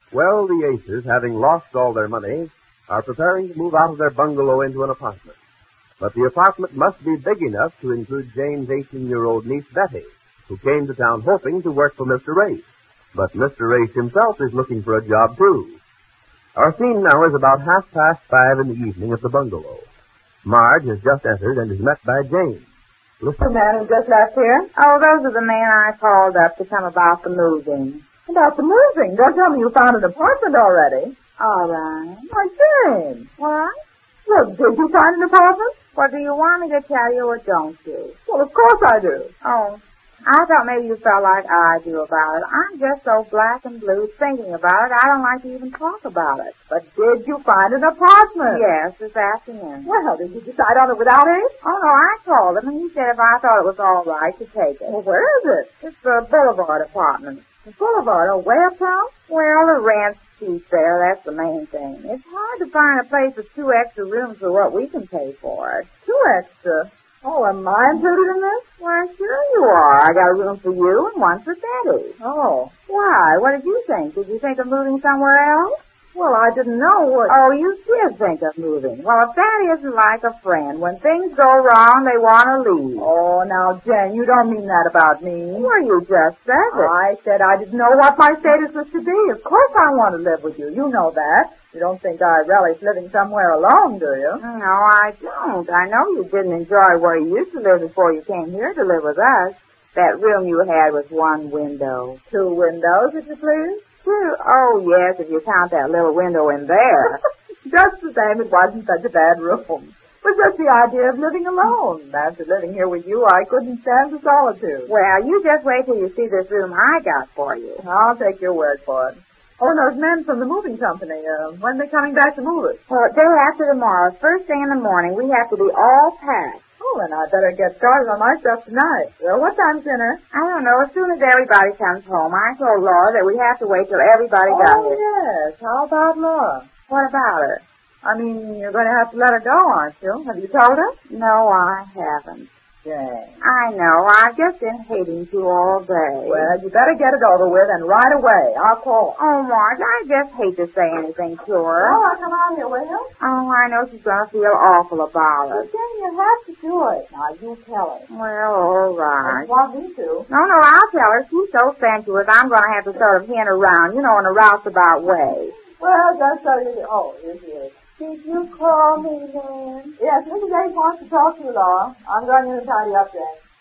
Well, the Aces, having lost all their money, are preparing to move out of their bungalow into an apartment. But the apartment must be big enough to include Jane's 18-year-old niece, Betty, who came to town hoping to work for Mr. Race. But Mr. Race himself is looking for a job, too. Our scene now is about 5:30 in the evening at the bungalow. Marge has just entered and is met by Jane. The man who just left here? Oh, those are the men I called up to come about the moving. About the moving? Don't tell me you found an apartment already. All right. Why, Jane. What? Well, did you find an apartment? Well, do you want me to tell you or don't you? Well, of course I do. Oh, I thought maybe you felt like I do about it. I'm just so black and blue thinking about it, I don't like to even talk about it. But did you find an apartment? Yes, this afternoon. Well, did you decide on it without Ace? Oh, no, I called him, and he said if I thought it was all right to take it. Well, where is it? It's the Boulevard apartment. The Boulevard, way uptown? Well, the rent's cheap there, that's the main thing. It's hard to find a place with 2 extra rooms for what we can pay for it. 2 extra? Oh, am I included in this? Why, sure you are. I got a room for you and one for Betty. Oh. Why? What did you think? Did you think of moving somewhere else? Well, I didn't know what... Oh, you did think of moving. Well, if that isn't like a friend, when things go wrong, they want to leave. Oh, now, Jen, you don't mean that about me. Well, you just said it. I said I didn't know what my status was to be. Of course I want to live with you. You know that. You don't think I relish living somewhere alone, do you? No, I don't. I know you didn't enjoy where you used to live before you came here to live with us. That room you had was 1 window. 2 windows, if you please? 2? Oh, yes, if you count that little window in there. Just the same, it wasn't such a bad room. It was just the idea of living alone. After living here with you, I couldn't stand the solitude. Well, you just wait till you see this room I got for you. I'll take your word for it. Oh, those men from the moving company, when are they coming back to move it? Well, day after tomorrow, first thing in the morning, we have to be all packed. Oh, then I'd better get started on my stuff tonight. Well, what time's dinner? I don't know. As soon as everybody comes home, I told Laura that we have to wait till everybody got here. Oh, yes. How about Laura? What about her? I mean, you're going to have to let her go, aren't you? Have you told her? No, I haven't. Jane. I know. I've just been hating you all day. Well, you better get it over with and right away. I'll call. Oh, Marge, I just hate to say anything to her. Oh, I'll come out here, will you? Oh, I know she's going to feel awful about it. Jane, you have to do it. Now, you tell her. Well, all right. You want me to? No, I'll tell her. She's so sensuous, I'm going to have to sort of hint around, in a roundabout way. Well, just so you... Oh, here she is. Did you call me, then? Yes, Mrs. Ace wants to talk to you, Laura. I'm going in and tidy up,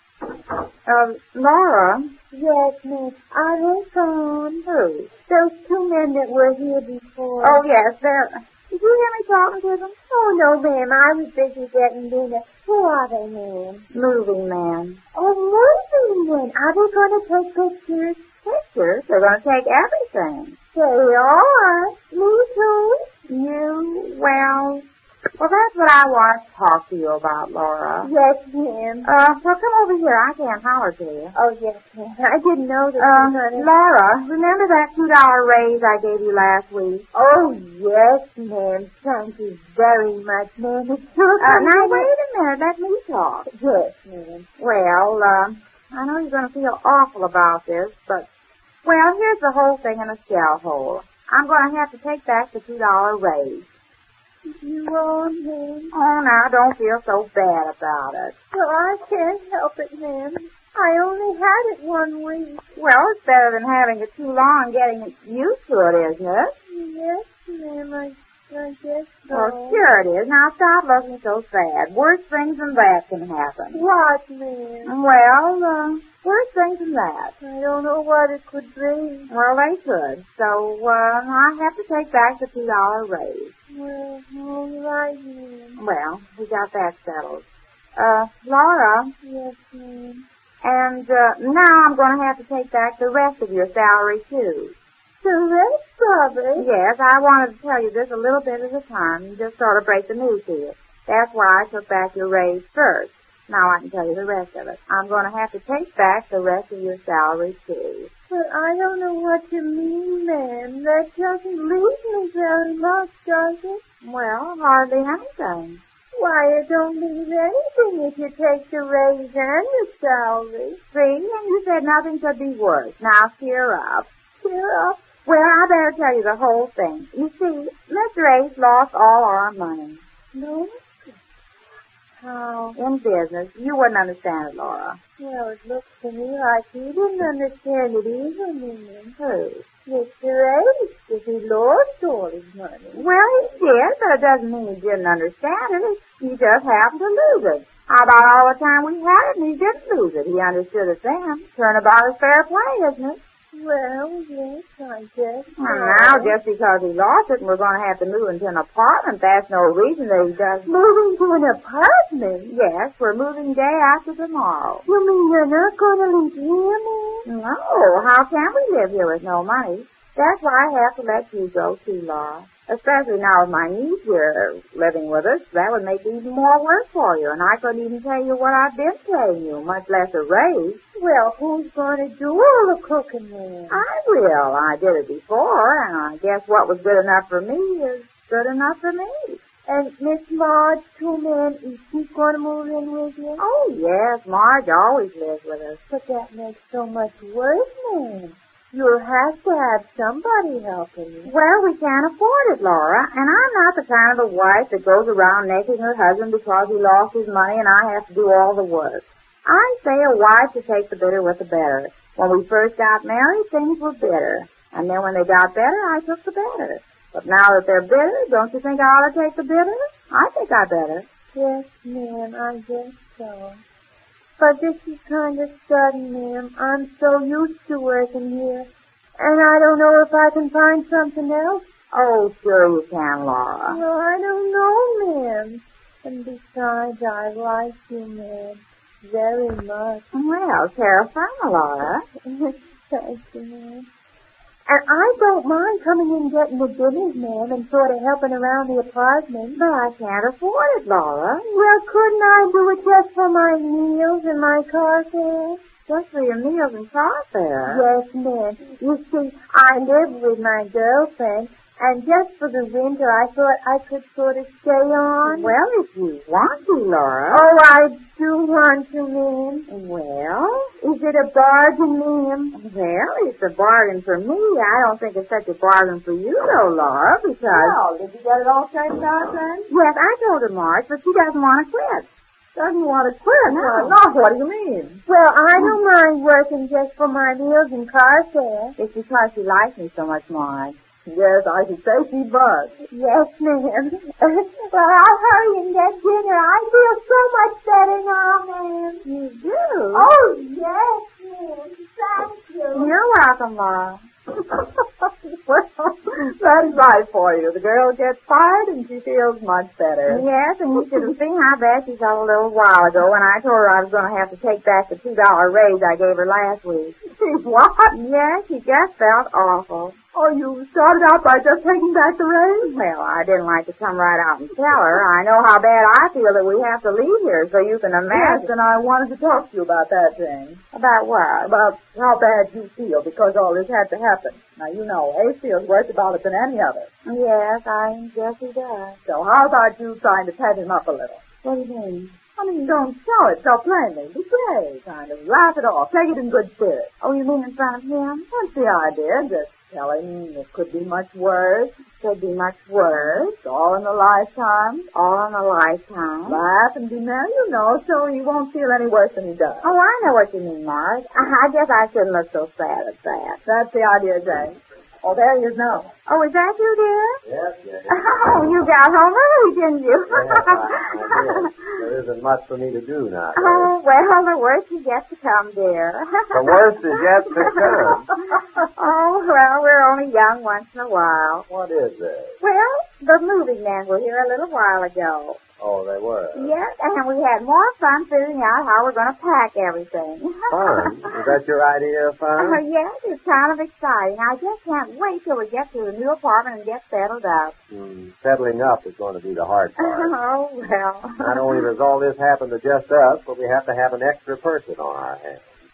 Jane. Laura? Yes, miss. Are they gone? Who? Those 2 men that were here before. Oh, yes, they're... Did you hear me talking to them? Oh, no, ma'am. I was busy getting dinner. Who are they, ma'am? Moving men. Oh, moving men. Are they going to take pictures? Pictures? They're going to take everything. They are. Me too. Well, that's what I want to talk to you about, Laura. Yes, ma'am. Well, come over here. I can't holler to you. Oh, yes, ma'am. I didn't know that. Laura, remember that $2 raise I gave you last week? Oh, yes, ma'am. Thank you very much, ma'am. It's sure now, wait a minute. Let me talk. Yes, ma'am. Well, I know you're going to feel awful about this, but, well, here's the whole thing in a shell hole. I'm going to have to take back the $2 raise. You won't, ma'am. Oh, now, don't feel so bad about it. Well, I can't help it, ma'am. I only had it 1 week. Well, it's better than having it too long and getting used to it, isn't it? Yes, ma'am, I guess so. Well, sure it is. Now, stop looking so sad. Worse things than that can happen. What, ma'am? Well, worse things than that. I don't know what it could be. Well, they could. So, I have to take back the $2 raise. Well, all right, ma'am. Well, we got that settled. Laura? Yes, ma'am. And, now I'm going to have to take back the rest of your salary, too. The rest of it? Yes, I wanted to tell you this a little bit at a time and just sort of break the news to you. That's why I took back your raise first. Now I can tell you the rest of it. I'm going to have to take back the rest of your salary, too. But I don't know what you mean, ma'am. That doesn't leave me very much, does it? Well, hardly anything. Why, it don't leave anything if you take the raise and the salary. See, and you said nothing could be worse. Now cheer up. Cheer up? Well, I better tell you the whole thing. You see, Mr. Ace lost all our money. No? How? In business. You wouldn't understand it, Laura. Well, it looks to me like he didn't understand it either, Mom. Who? Mr. Ace, if he lost all his money. Well, he did, but it doesn't mean he didn't understand it. He just happened to lose it. How about all the time we had it and he didn't lose it? He understood it then. Turnabout is fair play, isn't it? Well, yes, I guess so. Now, just because he lost it and we're going to have to move into an apartment, that's no reason that he does. Moving to an apartment? Yes, we're moving day after tomorrow. You mean you're not going to leave here, Mom? No, how can we live here with no money? That's why I have to let you go too, Laura. Especially now with my niece here living with us, that would make even more work for you. And I couldn't even tell you what I've been paying you, much less a raise. Well, who's going to do all the cooking then? I will. I did it before, and I guess what was good enough for me is good enough for me. And Miss Marge, too, ma'am, is she going to move in with you? Oh, yes, Marge always lives with us. But that makes so much work, ma'am. You'll have to have somebody helping you. Well, we can't afford it, Laura, and I'm not the kind of the wife that goes around necking her husband because he lost his money and I have to do all the work. I say a wife should take the bitter with the better. When we first got married, things were bitter, and then when they got better, I took the better. But now that they're bitter, don't you think I ought to take the bitter? I think I better. Yes, ma'am, I guess so. But this is kind of sudden, ma'am. I'm so used to working here, and I don't know if I can find something else. Oh, sure you can, Laura. Well, I don't know, ma'am. And besides, I like you, ma'am, very much. Well, terra firma, Laura. Thank you, ma'am. And I don't mind coming in getting the dinners, ma'am, and sort of helping around the apartment. But I can't afford it, Laura. Well, couldn't I do it just for my meals and my car fare? Just for your meals and car fare? Yes, ma'am. You see, I live with my girlfriend, and just for the winter, I thought I could sort of stay on. Well, if you want to, Laura. Oh, I do want to, ma'am. Well? Is it a bargain, ma'am? Well, it's a bargain for me. I don't think it's such a bargain for you, though, Laura, because... Well, did you get it all straightened out then? Yes, I told her, Marge, but she doesn't want to quit. Doesn't want to quit? No. No, what do you mean? Well, I don't mind working just for my meals and car fare. It's because she likes me so much, Marge. Yes, I should say she does. Yes, ma'am. Well, I'll hurry and get dinner. I feel so much better now, ma'am. You do? Oh, yes, ma'am. Thank you. You're welcome, Laura. Well, that's right for you. The girl gets fired and she feels much better. Yes, and you should have seen how bad she felt a little while ago when I told her I was going to have to take back the $2 raise I gave her last week. What? Yes, she just felt awful. Oh, you started out by just taking back the raise? Well, I didn't like to come right out and tell her. I know how bad I feel that we have to leave here, so you can imagine. Yes, and I wanted to talk to you about that thing. About what? About how bad you feel because all this had to happen. Now, you know, Ace feels worse about it than any of us. Yes, I guess he does. So how about you trying to pet him up a little? What do you mean? I mean, don't show it so plainly. Be gay, kind of. Laugh it off. Take it in good spirits. Oh, you mean in front of him? That's the idea. Just tell him it could be much worse. Could be much worse. All in a lifetime. All in a lifetime. Laugh and be merry, you know, so he won't feel any worse than he does. Oh, I know what you mean, Marge. I guess I shouldn't look so sad at that. That's the idea, Jane. Oh, there he is now. Oh, is that you, dear? Yes, yes. Oh, you got home early, didn't you? Yes, I did. There isn't much for me to do now. Oh, well, the worst is yet to come, dear. The worst is yet to come. Oh, well, we're only young once in a while. What is this? Well, the moving men were here a little while ago. Oh, they were. Yes, and we had more fun figuring out how we're going to pack everything. Fun? Is that your idea of fun? Yes, it's kind of exciting. I just can't wait till we get to the new apartment and get settled up. Settling up is going to be the hard part. Oh, well. Not only does all this happen to just us, but we have to have an extra person on our hands.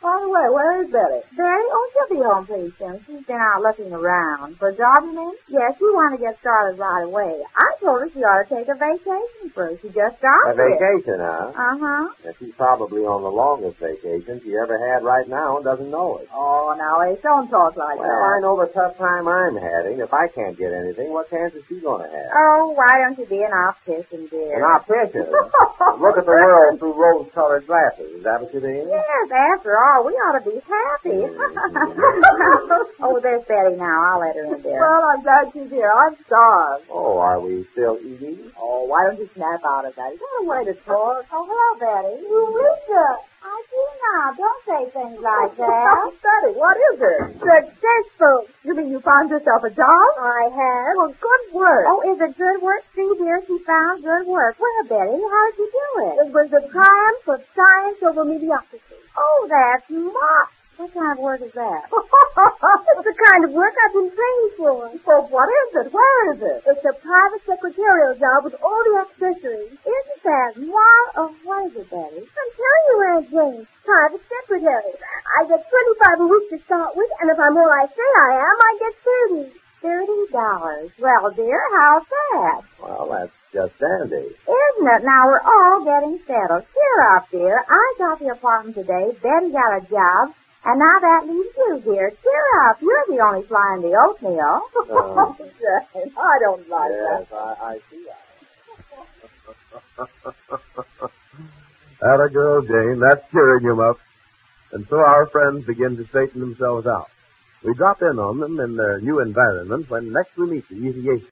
By the way, where is Betty? Betty? Oh, she'll be home pretty soon. She's been out looking around. For a job, you mean? Yes, she wanted to get started right away. I told her she ought to take a vacation first. She just A started. vacation, huh? Uh-huh. Now, she's probably on the longest vacation she ever had right now and doesn't know it. Oh, now, Ace, don't talk like Well, that. I know the tough time I'm having. If I can't get anything, what chance is she going to have? Oh, why don't you be an optician, dear? An optician? Look at the world through rose-colored glasses. Is that what you mean? Yes, after all, we ought to be happy. Oh, there's Betty now. I'll let her in there. Well, I'm glad she's here. I'm starved. Oh, are we still eating? Oh, why don't you snap out of that? Is that a way to talk? Oh, hello, Betty. Lisa. I do now. Don't say things like that. Betty, what is it? Successful. You mean you found yourself a job? I have. Well, good work. Oh, is it good work? See, dear, she found good work. Where, Betty? How did you do it? It was the triumph of science over mediocrity. Oh, that's smart. What kind of work is that? It's the kind of work I've been trained for. Well, what is it? Where is it? It's a private secretarial job with all the accessories. Isn't that wild? Oh, what is it, Betty? I'm telling you, Aunt Jane, private secretary. I get $25 a week to start with, and if I'm all I say I am, I get $30. $30. Well, dear, how's that? Well, that's just dandy. Isn't it? Now we're all getting settled. Cheer up, dear. I got the apartment today. Betty got a job. And now that leaves you, dear. Cheer up. You're the only fly in the oatmeal. Oh, Jane, I don't like Yes, that. I see that. Atta girl, Jane. That's cheering him up. And so our friends begin to straighten themselves out. We drop in on them in their new environment when next we meet the Easy Ace.